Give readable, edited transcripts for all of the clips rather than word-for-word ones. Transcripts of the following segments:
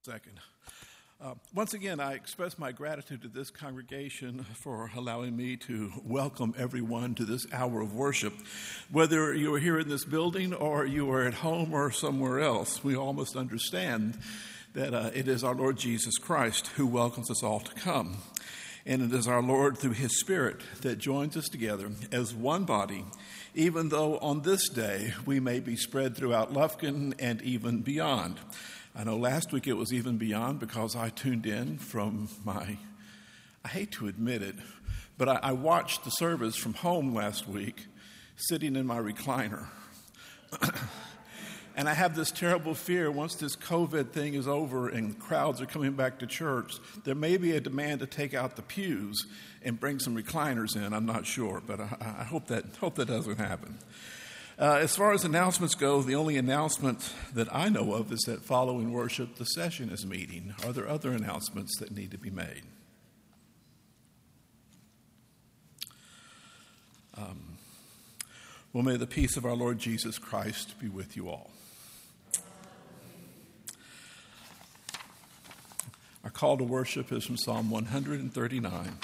Second. Once again, I express my gratitude to this congregation for allowing me to welcome everyone to this hour of worship. Whether you are here in this building or you are at home or somewhere else, we all must understand that it is our Lord Jesus Christ who welcomes us all to come. And it is our Lord through His Spirit that joins us together as one body, even though on this day we may be spread throughout Lufkin and even beyond. I know last week it was even beyond because I tuned in from I hate to admit it, but I watched the service from home last week, sitting in my recliner. And I have this terrible fear, once this COVID thing is over and crowds are coming back to church, there may be a demand to take out the pews and bring some recliners in. I'm not sure, but I hope that doesn't happen. As far as announcements go, the only announcement that I know of is that following worship, the session is meeting. Are there other announcements that need to be made? Well, may the peace of our Lord Jesus Christ be with you all. Our call to worship is from Psalm 139.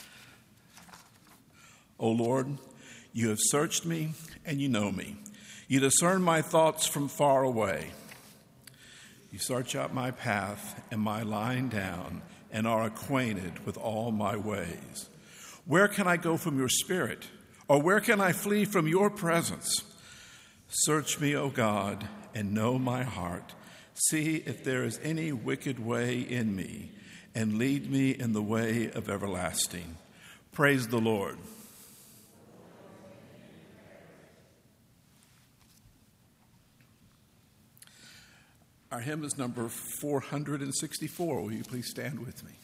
O Lord, you have searched me and you know me. You discern my thoughts from far away. You search out my path and my lying down and are acquainted with all my ways. Where can I go from your spirit? Or where can I flee from your presence? Search me, O God, and know my heart. See if there is any wicked way in me, and lead me in the way of everlasting. Praise the Lord. Our hymn is number 464. Will you please stand with me?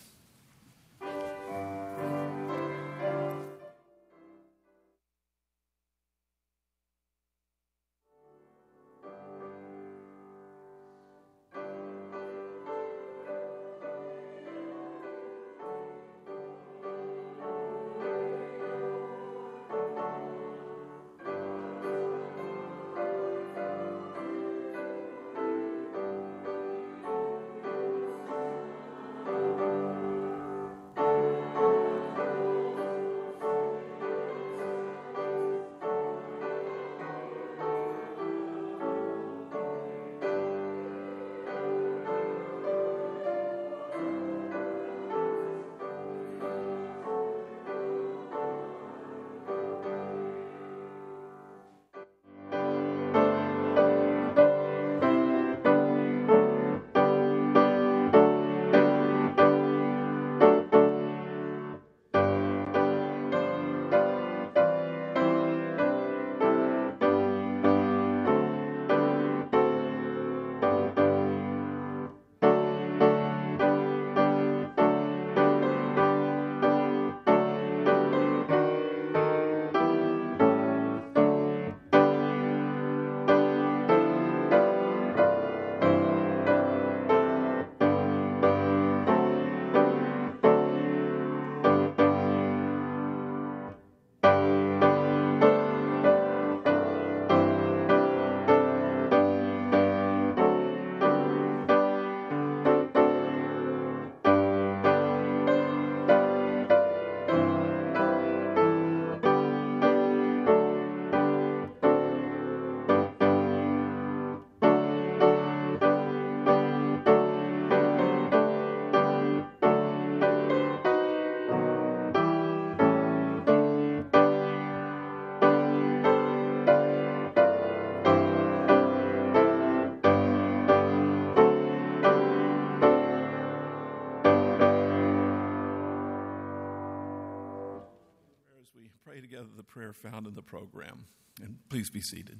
Together the prayer found in the program, and please be seated.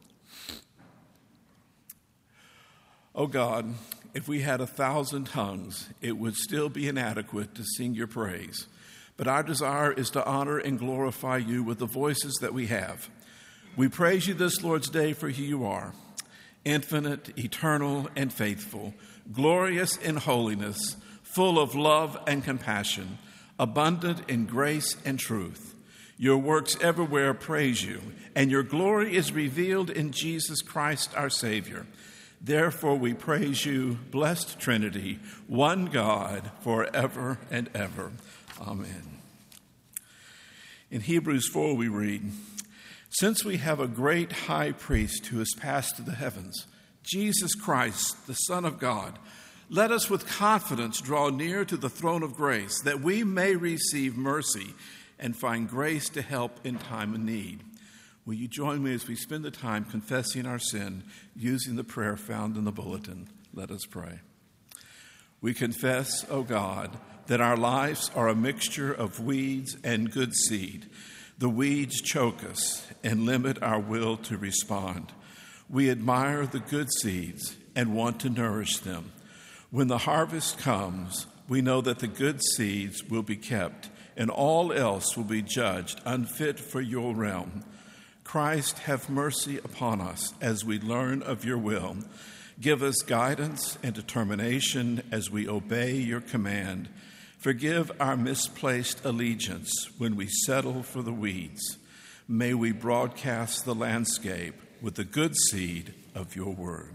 Oh God, if we had 1,000 tongues, it would still be inadequate to sing your praise. But our desire is to honor and glorify you with the voices that we have. We praise you this Lord's Day for who you are, infinite, eternal, and faithful, glorious in holiness, full of love and compassion, abundant in grace and truth. Your works everywhere praise you, and your glory is revealed in Jesus Christ our Savior. Therefore we praise you, blessed Trinity, one God, forever and ever. Amen. In Hebrews 4 we read, "Since we have a great high priest who has passed to the heavens, Jesus Christ, the Son of God, let us with confidence draw near to the throne of grace, that we may receive mercy and find grace to help in time of need." Will you join me as we spend the time confessing our sin using the prayer found in the bulletin? Let us pray. We confess, O God, that our lives are a mixture of weeds and good seed. The weeds choke us and limit our will to respond. We admire the good seeds and want to nourish them. When the harvest comes, we know that the good seeds will be kept and all else will be judged unfit for your realm. Christ, have mercy upon us as we learn of your will. Give us guidance and determination as we obey your command. Forgive our misplaced allegiance when we settle for the weeds. May we broadcast the landscape with the good seed of your word.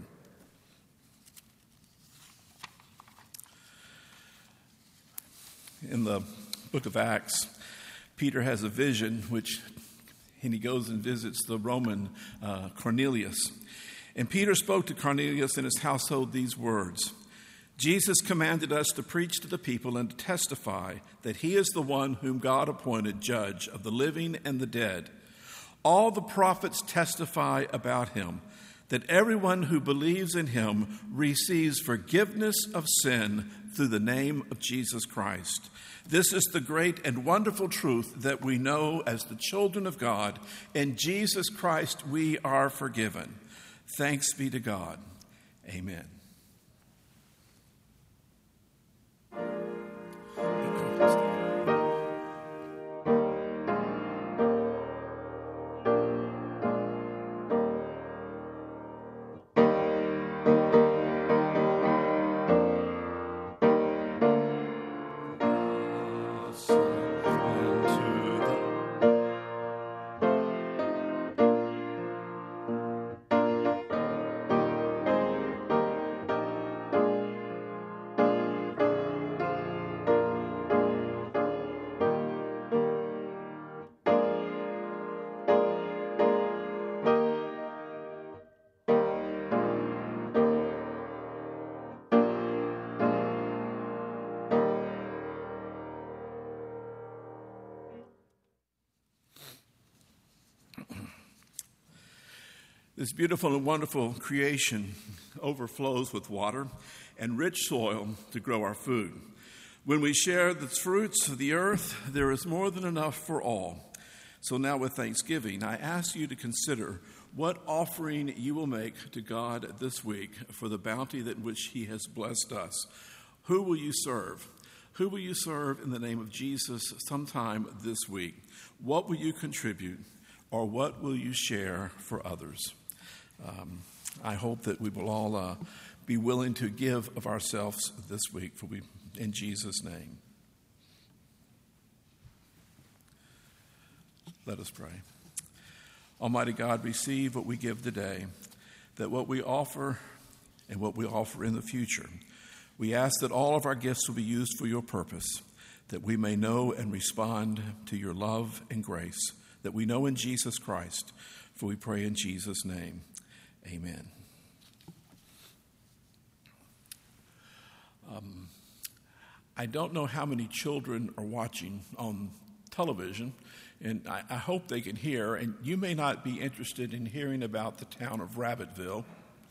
In the book of Acts, Peter has a vision and he goes and visits the Roman Cornelius. And Peter spoke to Cornelius and his household these words: "Jesus commanded us to preach to the people and to testify that he is the one whom God appointed judge of the living and the dead. All the prophets testify about him, that everyone who believes in him receives forgiveness of sin through the name of Jesus Christ. This is the great and wonderful truth that we know as the children of God. In Jesus Christ we are forgiven. Thanks be to God. Amen." This beautiful and wonderful creation overflows with water and rich soil to grow our food. When we share the fruits of the earth, there is more than enough for all. So now with thanksgiving, I ask you to consider what offering you will make to God this week for the bounty that which he has blessed us. Who will you serve? Who will you serve in the name of Jesus sometime this week? What will you contribute, or what will you share for others? I hope that we will all be willing to give of ourselves this week, in Jesus' name. Let us pray. Almighty God, receive what we give today, that what we offer and what we offer in the future, we ask that all of our gifts will be used for your purpose, that we may know and respond to your love and grace, that we know in Jesus Christ, for we pray in Jesus' name. Amen. I don't know how many children are watching on television, and I hope they can hear, and you may not be interested in hearing about the town of Rabbittville.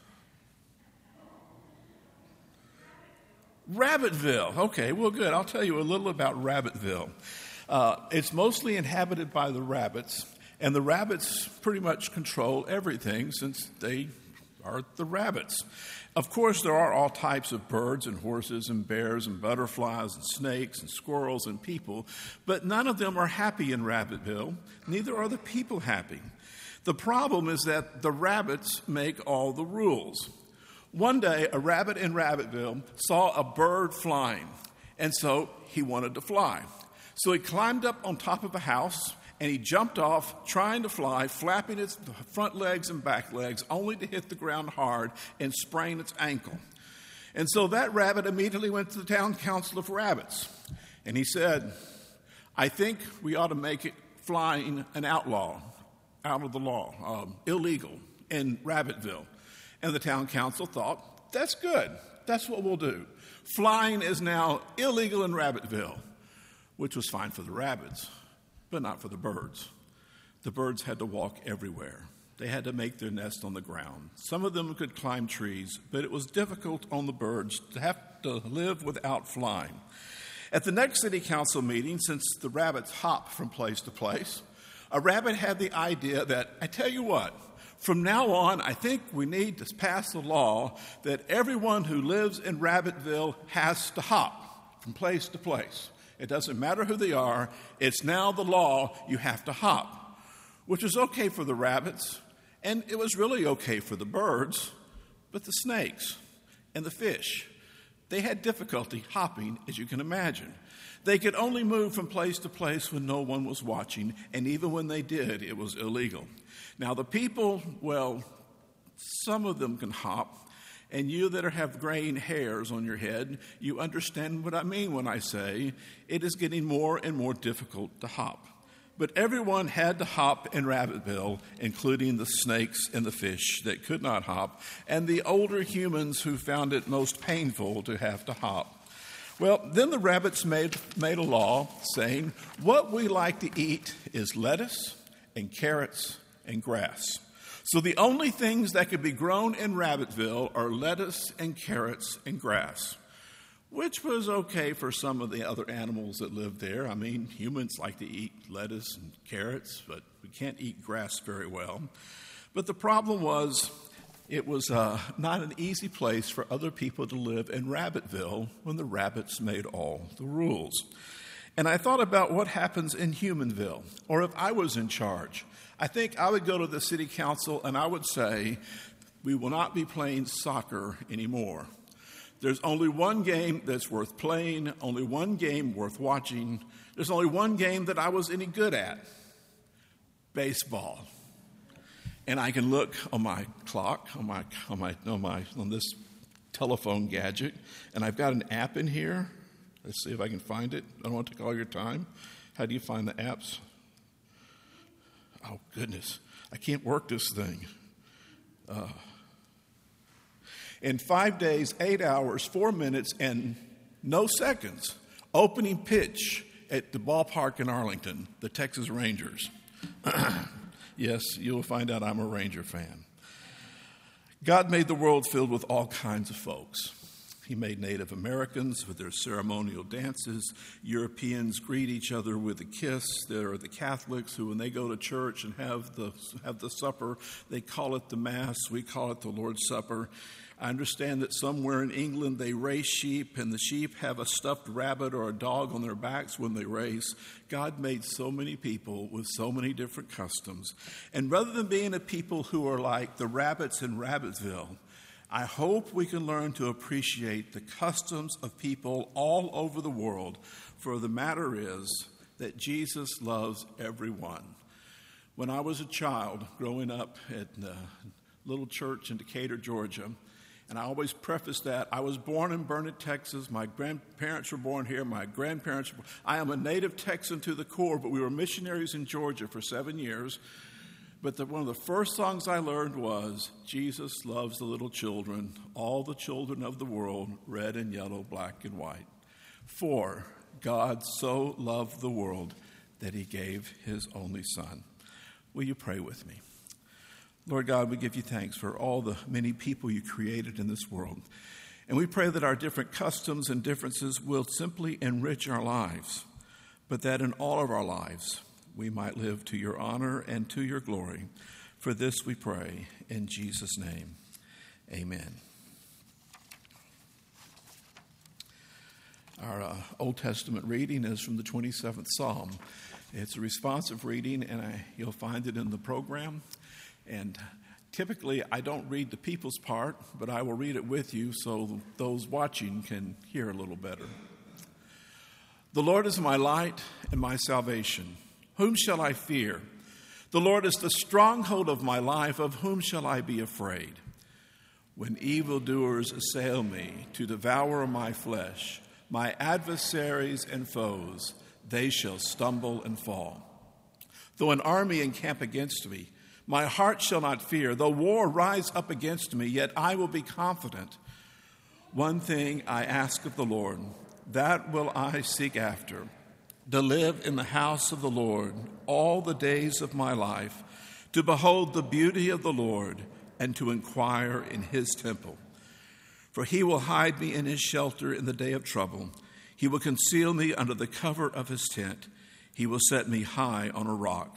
Rabbittville. Okay, well, good. I'll tell you a little about Rabbittville. It's mostly inhabited by the rabbits, and the rabbits pretty much control everything since they are the rabbits. Of course, there are all types of birds and horses and bears and butterflies and snakes and squirrels and people, but none of them are happy in Rabbittville. Neither are the people happy. The problem is that the rabbits make all the rules. One day, a rabbit in Rabbittville saw a bird flying, and so he wanted to fly. So he climbed up on top of a house and he jumped off, trying to fly, flapping its front legs and back legs, only to hit the ground hard and sprain its ankle. And so that rabbit immediately went to the town council of rabbits, and he said, I think we ought to make it flying an outlaw, out of the law, illegal in Rabbittville. And the town council thought, that's good. That's what we'll do. Flying is now illegal in Rabbittville, which was fine for the rabbits, but not for the birds. The birds had to walk everywhere. They had to make their nest on the ground. Some of them could climb trees, but it was difficult on the birds to have to live without flying. At the next city council meeting, since the rabbits hop from place to place, a rabbit had the idea that, I tell you what, from now on, I think we need to pass a law that everyone who lives in Rabbittville has to hop from place to place. It doesn't matter who they are. It's now the law, you have to hop, which was okay for the rabbits, and it was really okay for the birds, but the snakes and the fish, they had difficulty hopping, as you can imagine. They could only move from place to place when no one was watching, and even when they did, it was illegal. Now, the people, well, some of them can hop, and you that have graying hairs on your head, you understand what I mean when I say it is getting more and more difficult to hop. But everyone had to hop in Rabbittville, including the snakes and the fish that could not hop, and the older humans who found it most painful to have to hop. Well, then the rabbits made a law saying, what we like to eat is lettuce and carrots and grass. So the only things that could be grown in Rabbittville are lettuce and carrots and grass, which was okay for some of the other animals that lived there. I mean, humans like to eat lettuce and carrots, but we can't eat grass very well. But the problem was, it was not an easy place for other people to live in Rabbittville when the rabbits made all the rules. And I thought about what happens in Humanville, or if I was in charge. I think I would go to the city council and I would say, we will not be playing soccer anymore. There's only one game that's worth playing, only one game worth watching. There's only one game that I was any good at, baseball. And I can look on my clock, on this telephone gadget, and I've got an app in here. Let's see if I can find it. I don't want to take all your time. How do you find the apps? Oh, goodness. I can't work this thing. In 5 days, 8 hours, 4 minutes, and no seconds, opening pitch at the ballpark in Arlington, the Texas Rangers. Yes, you'll find out I'm a Ranger fan. God made the world filled with all kinds of folks. He made Native Americans with their ceremonial dances. Europeans greet each other with a kiss. There are the Catholics who, when they go to church and have the supper, they call it the Mass. We call it the Lord's Supper. I understand that somewhere in England they race sheep, and the sheep have a stuffed rabbit or a dog on their backs when they race. God made so many people with so many different customs. And rather than being a people who are like the rabbits in Rabbittville, I hope we can learn to appreciate the customs of people all over the world, for the matter is that Jesus loves everyone. When I was a child growing up at a little church in Decatur, Georgia, and I always preface that, I was born in Burnet, Texas. My grandparents were born here. My grandparents were born. I am a native Texan to the core, but we were missionaries in Georgia for 7 years. But one of the first songs I learned was, Jesus loves the little children, all the children of the world, red and yellow, black and white. For God so loved the world that he gave his only son. Will you pray with me? Lord God, we give you thanks for all the many people you created in this world. And we pray that our different customs and differences will simply enrich our lives, but that in all of our lives we might live to your honor and to your glory. For this we pray in Jesus' name. Amen. Our Old Testament reading is from the 27th Psalm. It's a responsive reading, and you'll find it in the program. And typically, I don't read the people's part, but I will read it with you so those watching can hear a little better. The Lord is my light and my salvation. Whom shall I fear? The Lord is the stronghold of my life. Of whom shall I be afraid? When evildoers assail me to devour my flesh, my adversaries and foes, they shall stumble and fall. Though an army encamp against me, my heart shall not fear. Though war rise up against me, yet I will be confident. One thing I ask of the Lord, that will I seek after, to live in the house of the Lord all the days of my life, to behold the beauty of the Lord and to inquire in his temple. For he will hide me in his shelter in the day of trouble. He will conceal me under the cover of his tent. He will set me high on a rock.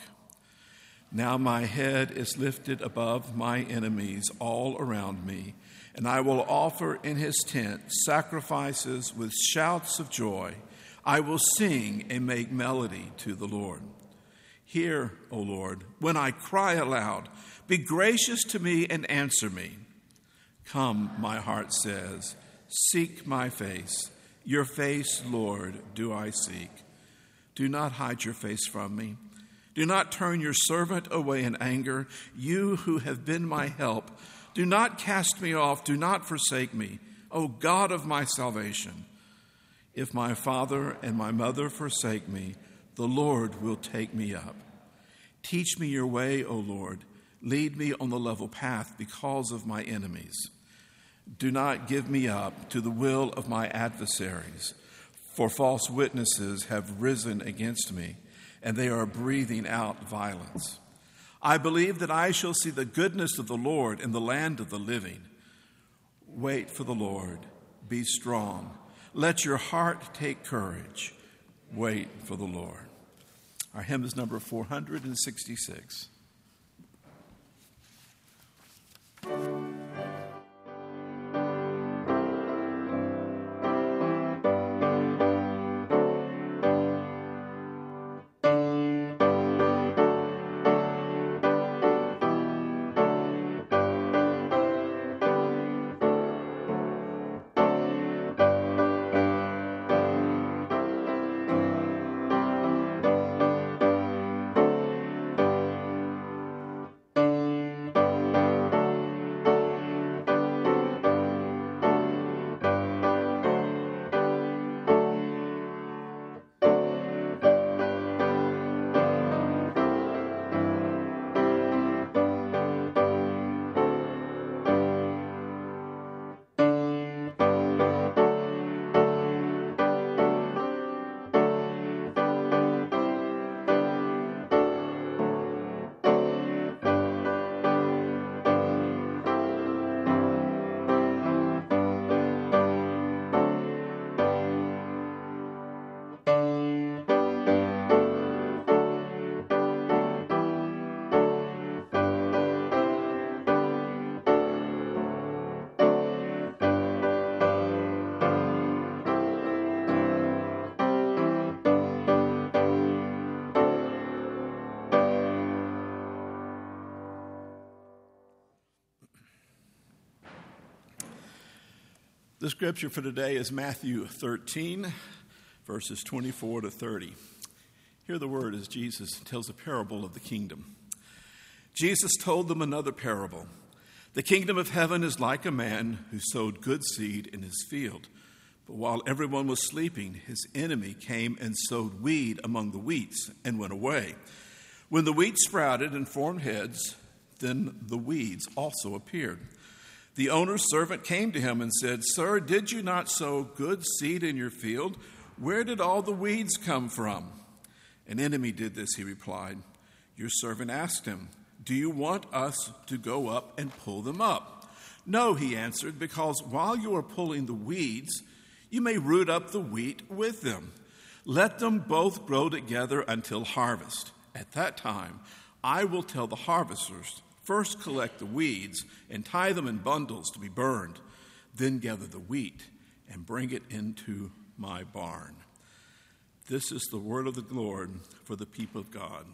Now my head is lifted above my enemies all around me, and I will offer in his tent sacrifices with shouts of joy. I will sing and make melody to the Lord. Hear, O Lord, when I cry aloud. Be gracious to me and answer me. Come, my heart says, seek my face. Your face, Lord, do I seek. Do not hide your face from me. Do not turn your servant away in anger, you who have been my help. Do not cast me off. Do not forsake me, O God of my salvation. If my father and my mother forsake me, the Lord will take me up. Teach me your way, O Lord. Lead me on the level path because of my enemies. Do not give me up to the will of my adversaries, for false witnesses have risen against me, and they are breathing out violence. I believe that I shall see the goodness of the Lord in the land of the living. Wait for the Lord. Be strong. Let your heart take courage. Wait for the Lord. Our hymn is number 466. The scripture for today is Matthew 13, verses 24 to 30. Hear the word as Jesus tells a parable of the kingdom. Jesus told them another parable. The kingdom of heaven is like a man who sowed good seed in his field. But while everyone was sleeping, his enemy came and sowed weed among the wheats and went away. When the wheat sprouted and formed heads, then the weeds also appeared. The owner's servant came to him and said, "Sir, did you not sow good seed in your field? Where did all the weeds come from?" "An enemy did this," he replied. Your servant asked him, "Do you want us to go up and pull them up?" "No," he answered, "because while you are pulling the weeds, you may root up the wheat with them. Let them both grow together until harvest. At that time, I will tell the harvesters, first collect the weeds and tie them in bundles to be burned, then gather the wheat and bring it into my barn." This is the word of the Lord for the people of God.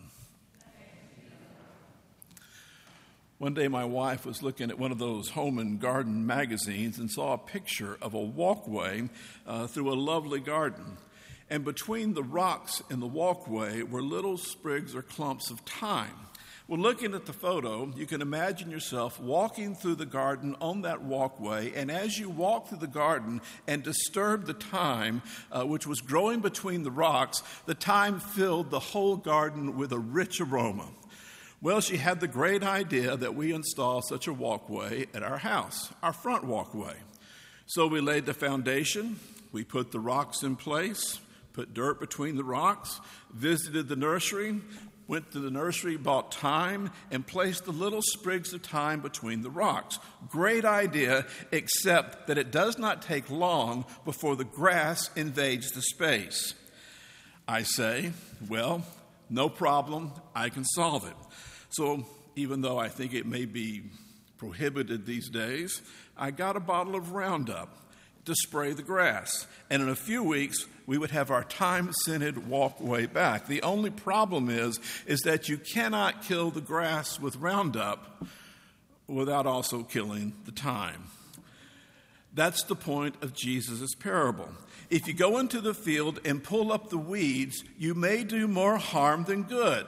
One day my wife was looking at one of those home and garden magazines and saw a picture of a walkway through a lovely garden. and between the rocks in the walkway were little sprigs or clumps of thyme. Well, looking at the photo, you can imagine yourself walking through the garden on that walkway, and as you walk through the garden and disturb the thyme, which was growing between the rocks, the thyme filled the whole garden with a rich aroma. Well, she had the great idea that we install such a walkway at our house, our front walkway. So we laid the foundation, we put the rocks in place, put dirt between the rocks, visited the nursery, went to the nursery, bought thyme, and placed the little sprigs of thyme between the rocks. Great idea, except that it does not take long before the grass invades the space. I say, well, no problem, I can solve it. So even though I think it may be prohibited these days, I got a bottle of Roundup to spray the grass. And in a few weeks, we would have our thyme-scented walkway back. The only problem is that you cannot kill the grass with Roundup without also killing the thyme. That's the point of Jesus' parable. If you go into the field and pull up the weeds, you may do more harm than good.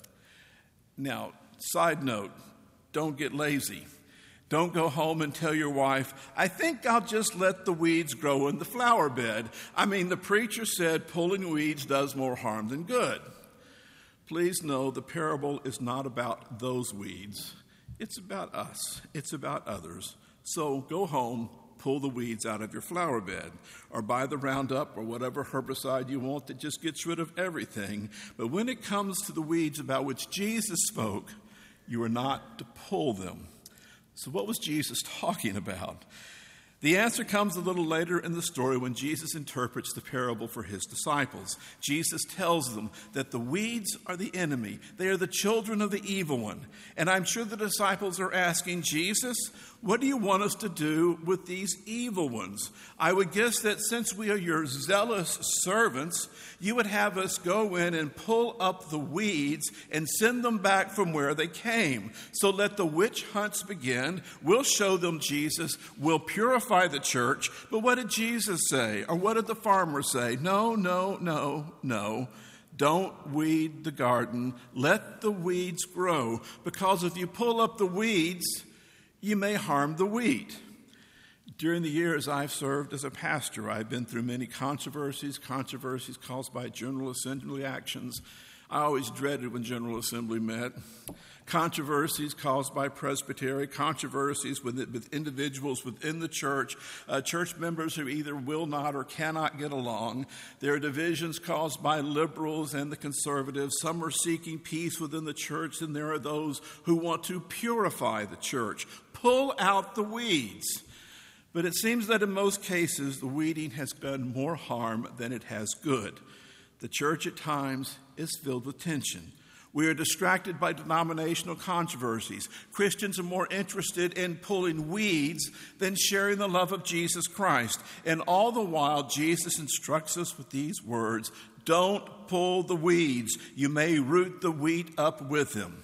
Now, side note, don't get lazy. Don't go home and tell your wife, I think I'll just let the weeds grow in the flower bed. I mean, the preacher said pulling weeds does more harm than good. Please know the parable is not about those weeds. It's about us. It's about others. So go home, pull the weeds out of your flower bed, or buy the Roundup or whatever herbicide you want that just gets rid of everything. But when it comes to the weeds about which Jesus spoke, you are not to pull them. So what was Jesus talking about? The answer comes a little later in the story when Jesus interprets the parable for his disciples. Jesus tells them that the weeds are the enemy. They are the children of the evil one. And I'm sure the disciples are asking, Jesus, what do you want us to do with these evil ones? I would guess that since we are your zealous servants, you would have us go in and pull up the weeds and send them back from where they came. So let the witch hunts begin. We'll show them Jesus. We'll purify the church. But what did Jesus say? Or what did the farmer say? No. Don't weed the garden. Let the weeds grow. Because if you pull up the weeds, you may harm the wheat. During the years I've served as a pastor, I've been through many controversies caused by General Assembly actions. I always dreaded when General Assembly met. Controversies caused by presbytery, controversies with individuals within the church, church members who either will not or cannot get along. There are divisions caused by liberals and the conservatives. Some are seeking peace within the church, and there are those who want to purify the church. Pull out the weeds. But it seems that in most cases, the weeding has done more harm than it has good. The church at times is filled with tension. We are distracted by denominational controversies. Christians are more interested in pulling weeds than sharing the love of Jesus Christ. And all the while, Jesus instructs us with these words, don't pull the weeds. You may root the wheat up with him.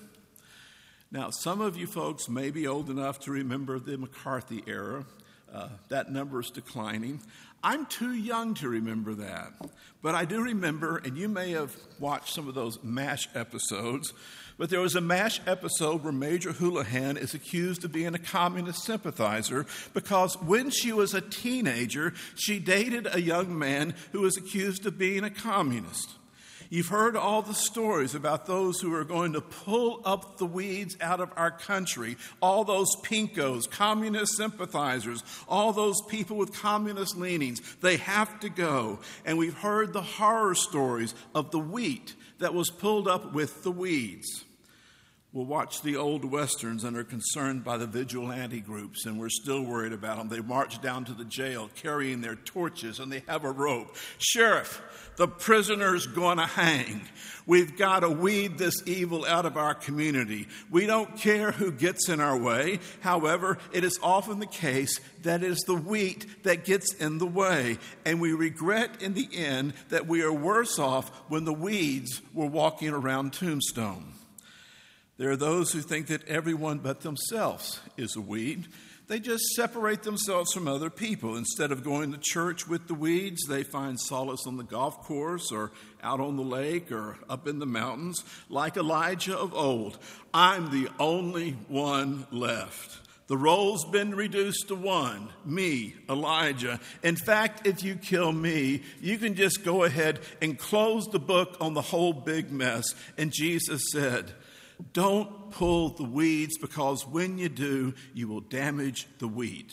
Now, some of you folks may be old enough to remember the McCarthy era. That number is declining. I'm too young to remember that. But I do remember, and you may have watched some of those MASH episodes, but there was a MASH episode where Major Houlihan is accused of being a communist sympathizer because when she was a teenager, she dated a young man who was accused of being a communist. You've heard all the stories about those who are going to pull up the weeds out of our country, all those pinkos, communist sympathizers, all those people with communist leanings. They have to go. And we've heard the horror stories of the wheat that was pulled up with the weeds. We'll watch the old westerns and are concerned by the vigilante groups, and we're still worried about them. They march down to the jail carrying their torches, and they have a rope. Sheriff, the prisoner's going to hang. We've got to weed this evil out of our community. We don't care who gets in our way. However, it is often the case that it is the wheat that gets in the way, and we regret in the end that we are worse off when the weeds were walking around Tombstone. There are those who think that everyone but themselves is a weed. They just separate themselves from other people. Instead of going to church with the weeds, they find solace on the golf course or out on the lake or up in the mountains, like Elijah of old. I'm the only one left. The role's been reduced to one, me, Elijah. In fact, if you kill me, you can just go ahead and close the book on the whole big mess. And Jesus said, don't pull the weeds, because when you do, you will damage the wheat.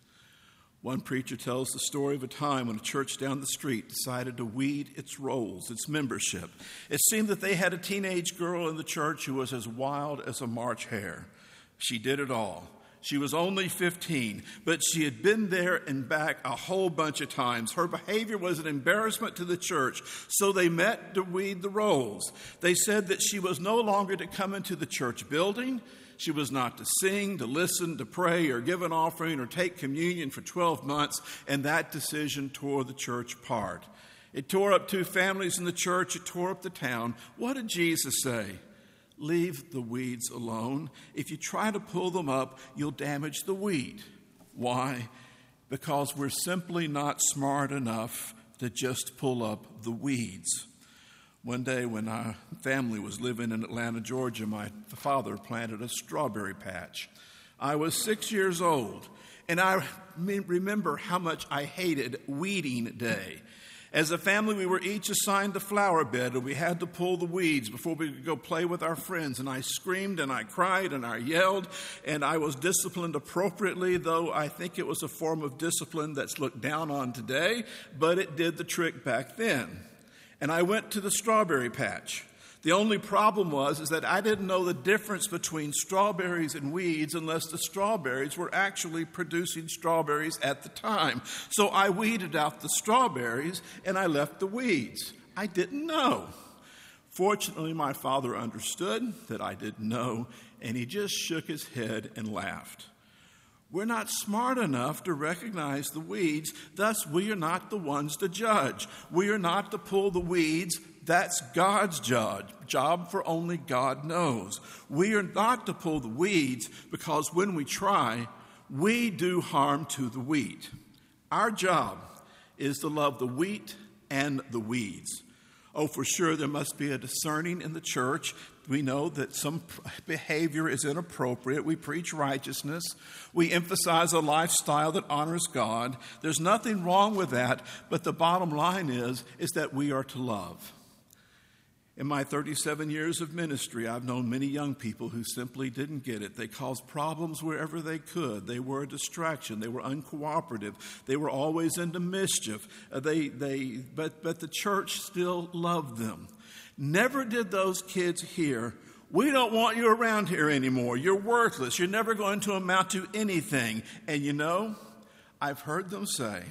One preacher tells the story of a time when a church down the street decided to weed its rolls, its membership. It seemed that they had a teenage girl in the church who was as wild as a March hare. She did it all. She was only 15, but she had been there and back a whole bunch of times. Her behavior was an embarrassment to the church, so they met to weed the rolls. They said that she was no longer to come into the church building. She was not to sing, to listen, to pray, or give an offering, or take communion for 12 months, and that decision tore the church apart. It tore up 2 families in the church. It tore up the town. What did Jesus say? Leave the weeds alone. If you try to pull them up, you'll damage the wheat. Why? Because we're simply not smart enough to just pull up the weeds. One day when our family was living in Atlanta, Georgia, my father planted a strawberry patch. I was 6 years old, and I remember how much I hated weeding day. As a family, we were each assigned a flower bed, and we had to pull the weeds before we could go play with our friends. And I screamed, and I cried, and I yelled, and I was disciplined appropriately, though I think it was a form of discipline that's looked down on today, but it did the trick back then. And I went to the strawberry patch. The only problem is that I didn't know the difference between strawberries and weeds unless the strawberries were actually producing strawberries at the time. So I weeded out the strawberries and I left the weeds. I didn't know. Fortunately, my father understood that I didn't know, and he just shook his head and laughed. We're not smart enough to recognize the weeds, thus we are not the ones to judge. We are not to pull the weeds. That's God's job, for only God knows. We are not to pull the weeds, because when we try, we do harm to the wheat. Our job is to love the wheat and the weeds. Oh, for sure, there must be a discerning in the church. We know that some behavior is inappropriate. We preach righteousness. We emphasize a lifestyle that honors God. There's nothing wrong with that, but the bottom line is that we are to love. In my 37 years of ministry, I've known many young people who simply didn't get it. They caused problems wherever they could. They were a distraction. They were uncooperative. They were always into mischief. But the church still loved them. Never did those kids hear, "We don't want you around here anymore. You're worthless. You're never going to amount to anything." And you know, I've heard them say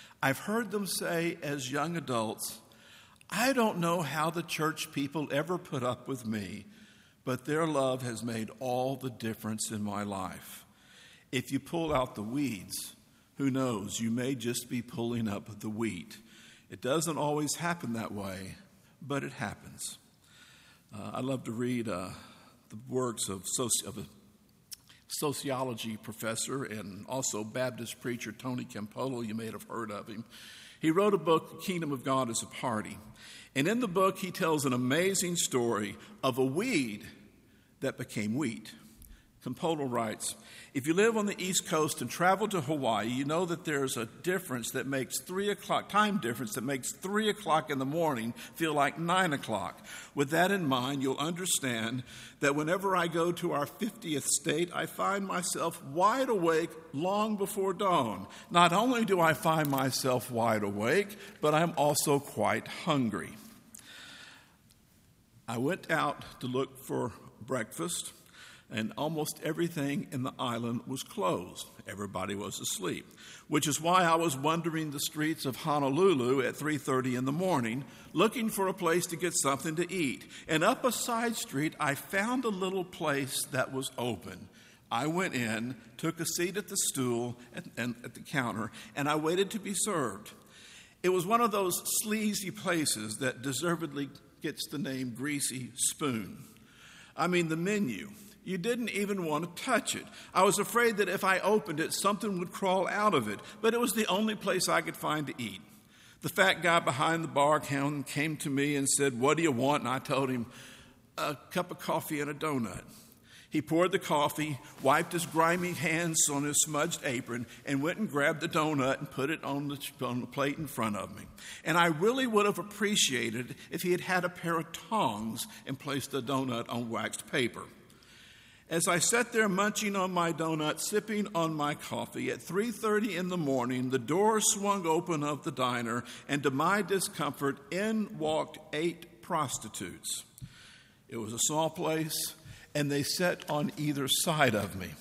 as young adults, "I don't know how the church people ever put up with me, but their love has made all the difference in my life." If you pull out the weeds, who knows, you may just be pulling up the wheat. It doesn't always happen that way, but it happens. I love to read the works of a sociology professor and also Baptist preacher Tony Campolo. You may have heard of him. He wrote a book, The Kingdom of God is a Party. And in the book, he tells an amazing story of a weed that became wheat. Campolo writes, "If you live on the East Coast and travel to Hawaii, you know that there's a difference that makes 3 o'clock, time difference that makes 3 o'clock in the morning feel like 9 o'clock. With that in mind, you'll understand that whenever I go to our 50th state, I find myself wide awake long before dawn. Not only do I find myself wide awake, but I'm also quite hungry." I went out to look for breakfast, and almost everything in the island was closed. Everybody was asleep, which is why I was wandering the streets of Honolulu at 3:30 in the morning, looking for a place to get something to eat. And up a side street, I found a little place that was open. I went in, took a seat at the stool and at the counter, and I waited to be served. It was one of those sleazy places that deservedly gets the name Greasy Spoon. I mean, the menu, You didn't even want to touch it. I was afraid that if I opened it, something would crawl out of it, but it was the only place I could find to eat. The fat guy behind the bar came to me and said, "What do you want?" And I told him, "A cup of coffee and a donut." He poured the coffee, wiped his grimy hands on his smudged apron, and went and grabbed the donut and put it on the plate in front of me. And I really would have appreciated if he had had a pair of tongs and placed the donut on waxed paper. As I sat there munching on my donut, sipping on my coffee, at 3:30 in the morning, the door swung open of the diner, and to my discomfort, in walked 8 prostitutes. It was a small place, and they sat on either side of me.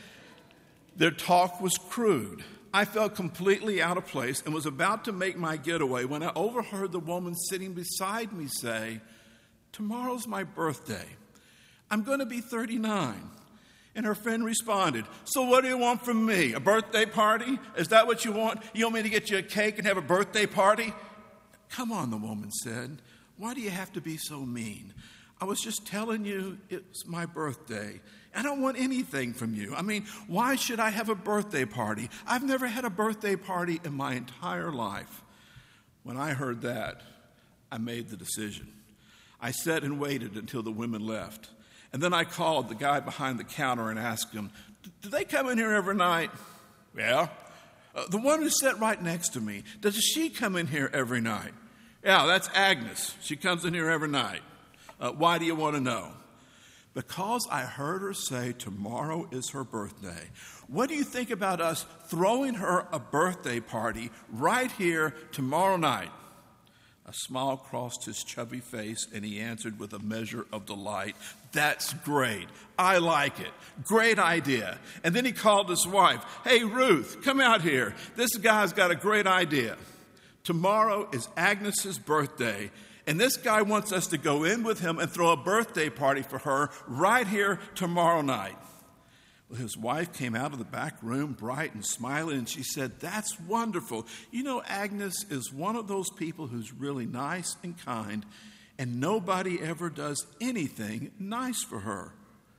Their talk was crude. I felt completely out of place and was about to make my getaway when I overheard the woman sitting beside me say, "Tomorrow's my birthday. I'm going to be 39. And her friend responded, "So what do you want from me? A birthday party? Is that what you want? You want me to get you a cake and have a birthday party?" "Come on," the woman said. "Why do you have to be so mean? I was just telling you it's my birthday. I don't want anything from you. I mean, why should I have a birthday party? I've never had a birthday party in my entire life." When I heard that, I made the decision. I sat and waited until the women left. And then I called the guy behind the counter and asked him, "Do they come in here every night?" "Yeah." "The one who sat right next to me, does she come in here every night?" "Yeah, that's Agnes. She comes in here every night." "Why do you want to know?" "Because I heard her say tomorrow is her birthday. What do you think about us throwing her a birthday party right here tomorrow night?" A smile crossed his chubby face, and he answered with a measure of delight, "That's great. I like it. Great idea." And then he called his wife, "Hey, Ruth, come out here. This guy's got a great idea. Tomorrow is Agnes's birthday, and this guy wants us to go in with him and throw a birthday party for her right here tomorrow night." Well, his wife came out of the back room bright and smiling, and she said, "That's wonderful. You know, Agnes is one of those people who's really nice and kind, and nobody ever does anything nice for her.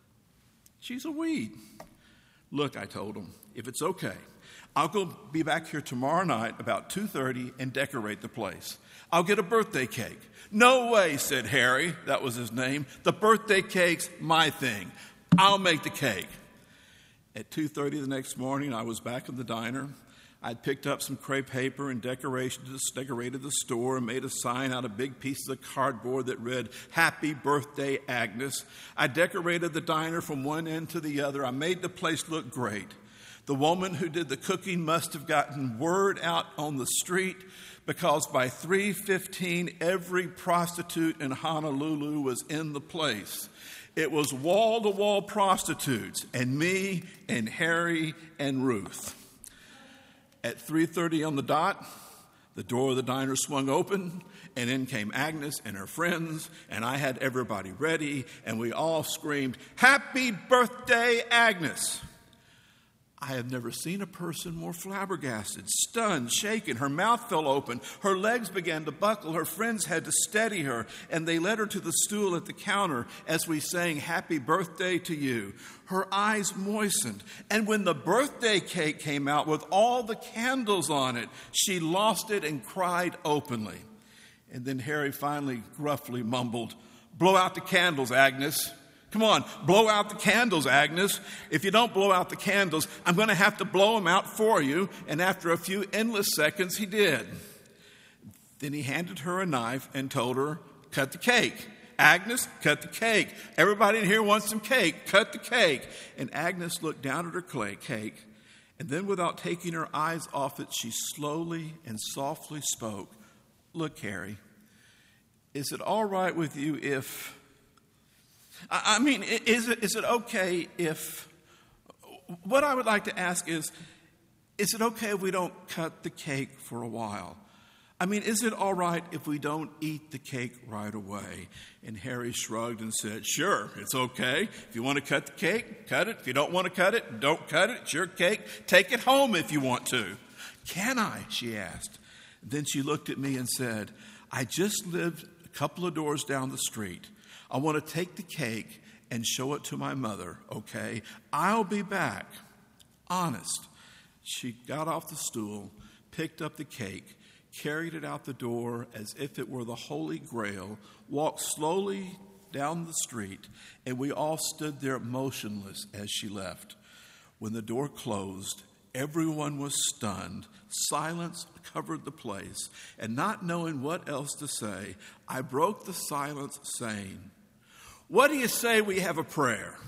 She's a weed." "Look," I told him, "if it's okay, I'll go be back here tomorrow night about 2:30 and decorate the place. I'll get a birthday cake." "No way," said Harry, that was his name. "The birthday cake's my thing. I'll make the cake." At 2:30 the next morning, I was back in the diner. I'd picked up some crepe paper and decorated the store and made a sign out of big pieces of cardboard that read, "Happy Birthday, Agnes." I decorated the diner from one end to the other. I made the place look great. The woman who did the cooking must have gotten word out on the street, because by 3:15, every prostitute in Honolulu was in the place. It was wall-to-wall prostitutes, and me and Harry and Ruth. At 3:30 on the dot, the door of the diner swung open, and in came Agnes and her friends, and I had everybody ready, and we all screamed, "Happy birthday, Agnes!" I have never seen a person more flabbergasted, stunned, shaken. Her mouth fell open. Her legs began to buckle. Her friends had to steady her, and they led her to the stool at the counter as we sang, "Happy birthday to you." Her eyes moistened, and when the birthday cake came out with all the candles on it, she lost it and cried openly. And then Harry finally gruffly mumbled, "Blow out the candles, Agnes. Come on, blow out the candles, Agnes. If you don't blow out the candles, I'm going to have to blow them out for you." And after a few endless seconds, he did. Then he handed her a knife and told her, "Cut the cake. Agnes, cut the cake. Everybody in here wants some cake. Cut the cake." And Agnes looked down at her cake, and then without taking her eyes off it, she slowly and softly spoke, "Look, Harry, is it all right with you if... I mean, is it okay if... What I would like to ask is it okay if we don't cut the cake for a while? I mean, is it all right if we don't eat the cake right away?" And Harry shrugged and said, "Sure, it's okay. If you want to cut the cake, cut it. If you don't want to cut it, don't cut it. It's your cake. Take it home if you want to." "Can I?" she asked. Then she looked at me and said, "I just lived a couple of doors down the street. I want to take the cake and show it to my mother, okay? I'll be back. Honest. She got off the stool, picked up the cake, carried it out the door as if it were the Holy Grail, walked slowly down the street, and we all stood there motionless as she left. When the door closed, everyone was stunned. Silence covered the place, and not knowing what else to say, I broke the silence saying, "What do you say we have a prayer?"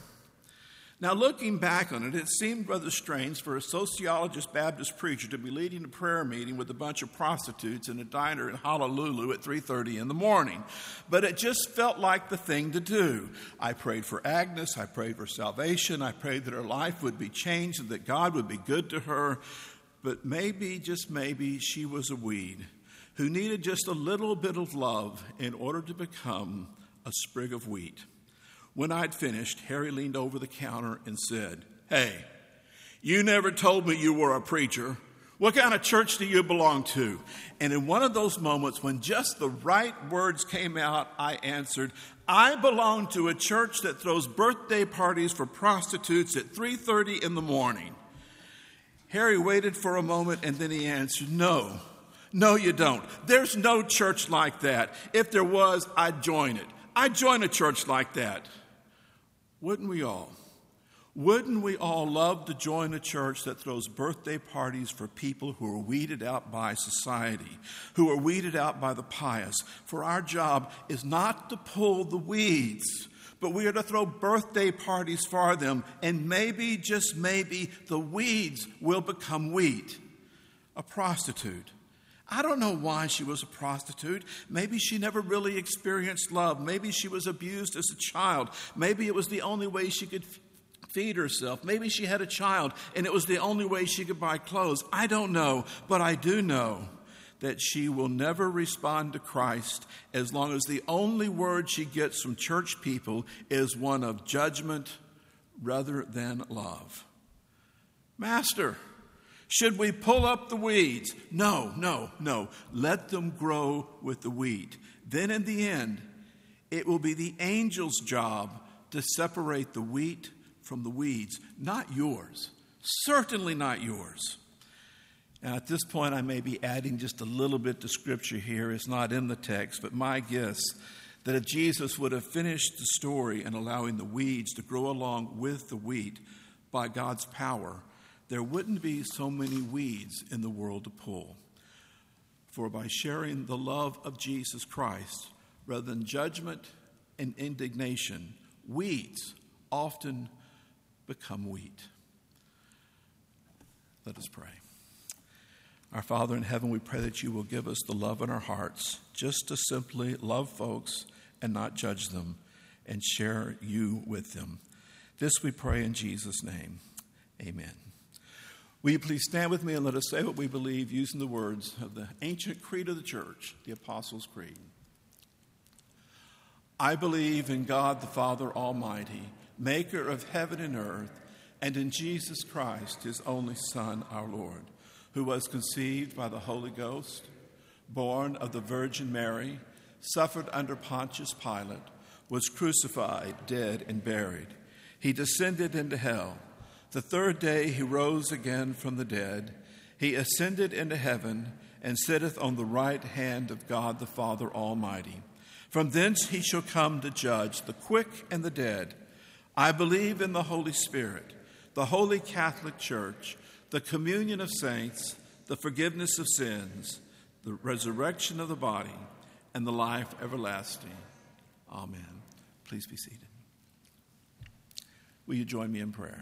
Now, looking back on it, it seemed rather strange for a sociologist Baptist preacher to be leading a prayer meeting with a bunch of prostitutes in a diner in Honolulu at 3:30 in the morning. But it just felt like the thing to do. I prayed for Agnes. I prayed for salvation. I prayed that her life would be changed and that God would be good to her. But maybe, just maybe, she was a weed who needed just a little bit of love in order to become a sprig of wheat. When I'd finished, Harry leaned over the counter and said, "Hey, you never told me you were a preacher. What kind of church do you belong to?" And in one of those moments when just the right words came out, I answered, "I belong to a church that throws birthday parties for prostitutes at 3:30 in the morning." Harry waited for a moment and then he answered, No, you don't. There's no church like that. If there was, I'd join it. I'd join a church like that. Wouldn't we all? Wouldn't we all love to join a church that throws birthday parties for people who are weeded out by society, who are weeded out by the pious? For our job is not to pull the weeds, but we are to throw birthday parties for them, and maybe, just maybe, the weeds will become wheat. A prostitute. I don't know why she was a prostitute. Maybe she never really experienced love. Maybe she was abused as a child. Maybe it was the only way she could feed herself. Maybe she had a child and it was the only way she could buy clothes. I don't know, but I do know that she will never respond to Christ as long as the only word she gets from church people is one of judgment rather than love. Master, should we pull up the weeds? No. Let them grow with the wheat. Then in the end, it will be the angel's job to separate the wheat from the weeds, not yours. Certainly not yours. Now, at this point, I may be adding just a little bit to Scripture here. It's not in the text, but my guess that if Jesus would have finished the story and allowing the weeds to grow along with the wheat by God's power, there wouldn't be so many weeds in the world to pull. For by sharing the love of Jesus Christ, rather than judgment and indignation, weeds often become wheat. Let us pray. Our Father in heaven, we pray that you will give us the love in our hearts just to simply love folks and not judge them and share you with them. This we pray in Jesus' name. Amen. Will you please stand with me and let us say what we believe using the words of the ancient creed of the church, the Apostles' Creed. I believe in God the Father Almighty, maker of heaven and earth, and in Jesus Christ, his only Son, our Lord, who was conceived by the Holy Ghost, born of the Virgin Mary, suffered under Pontius Pilate, was crucified, dead, and buried. He descended into hell. The third day he rose again from the dead. He ascended into heaven and sitteth on the right hand of God the Father Almighty. From thence he shall come to judge the quick and the dead. I believe in the Holy Spirit, the Holy Catholic Church, the communion of saints, the forgiveness of sins, the resurrection of the body, and the life everlasting. Amen. Please be seated. Will you join me in prayer?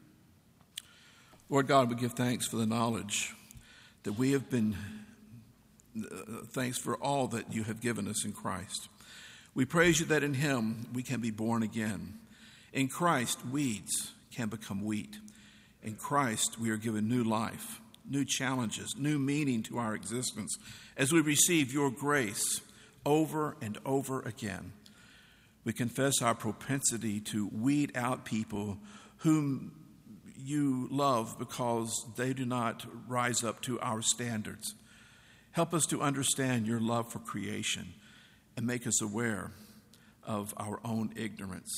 Lord God, we give thanks for the knowledge that we have been, thanks for all that you have given us in Christ. We praise you that in him we can be born again. In Christ, weeds can become wheat. In Christ, we are given new life, new challenges, new meaning to our existence as we receive your grace over and over again. We confess our propensity to weed out people whom you love because they do not rise up to our standards. Help us to understand your love for creation and make us aware of our own ignorance.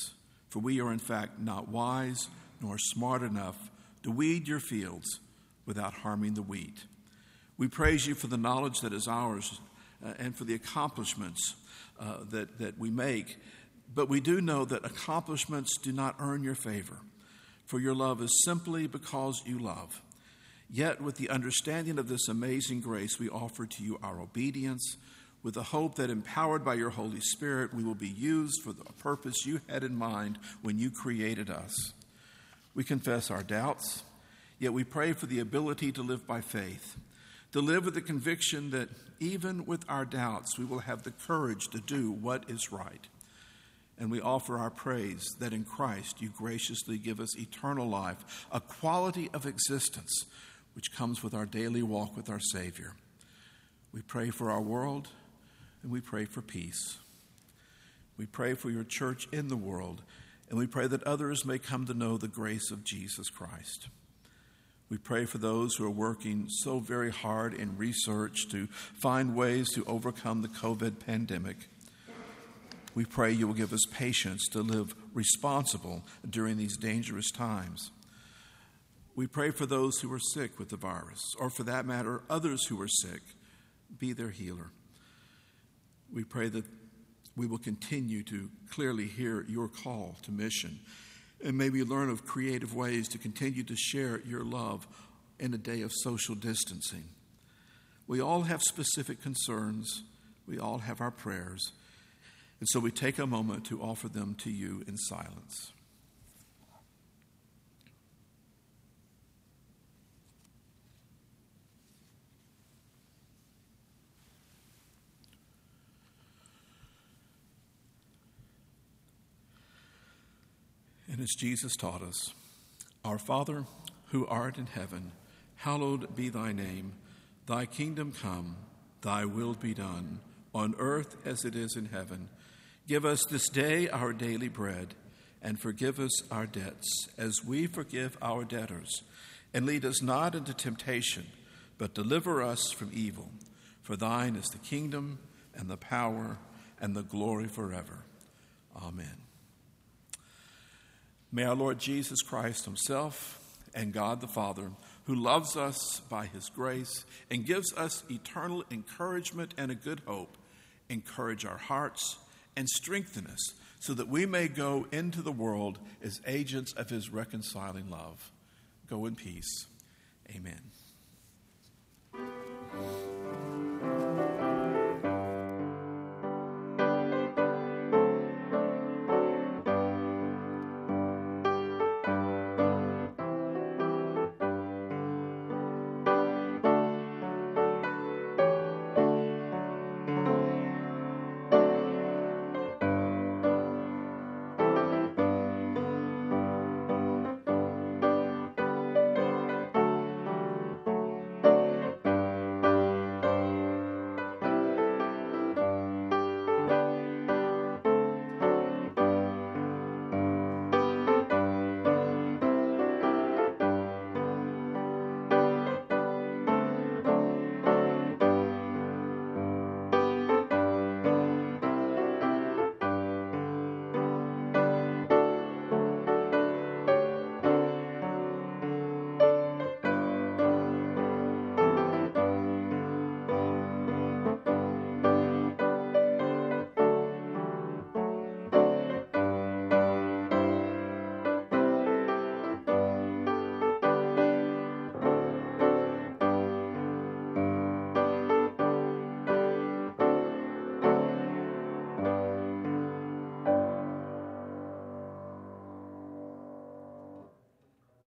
For we are in fact not wise nor smart enough to weed your fields without harming the wheat. We praise you for the knowledge that is ours and for the accomplishments that we make. But we do know that accomplishments do not earn your favor, for your love is simply because you love. Yet with the understanding of this amazing grace, we offer to you our obedience, with the hope that empowered by your Holy Spirit, we will be used for the purpose you had in mind when you created us. We confess our doubts, yet we pray for the ability to live by faith, to live with the conviction that even with our doubts, we will have the courage to do what is right. And we offer our praise that in Christ you graciously give us eternal life, a quality of existence which comes with our daily walk with our Savior. We pray for our world, and we pray for peace. We pray for your church in the world, and we pray that others may come to know the grace of Jesus Christ. We pray for those who are working so very hard in research to find ways to overcome the COVID pandemic. We pray you will give us patience to live responsible during these dangerous times. We pray for those who are sick with the virus, or for that matter, others who are sick. Be their healer. We pray that we will continue to clearly hear your call to mission, and may we learn of creative ways to continue to share your love in a day of social distancing. We all have specific concerns. We all have our prayers. And so we take a moment to offer them to you in silence. And as Jesus taught us, Our Father, who art in heaven, hallowed be thy name. Thy kingdom come, thy will be done, on earth as it is in heaven. Give us this day our daily bread, and forgive us our debts, as we forgive our debtors. And lead us not into temptation, but deliver us from evil. For thine is the kingdom, and the power, and the glory forever. Amen. May our Lord Jesus Christ himself and God the Father, who loves us by his grace and gives us eternal encouragement and a good hope, encourage our hearts and strengthen us so that we may go into the world as agents of his reconciling love. Go in peace. Amen.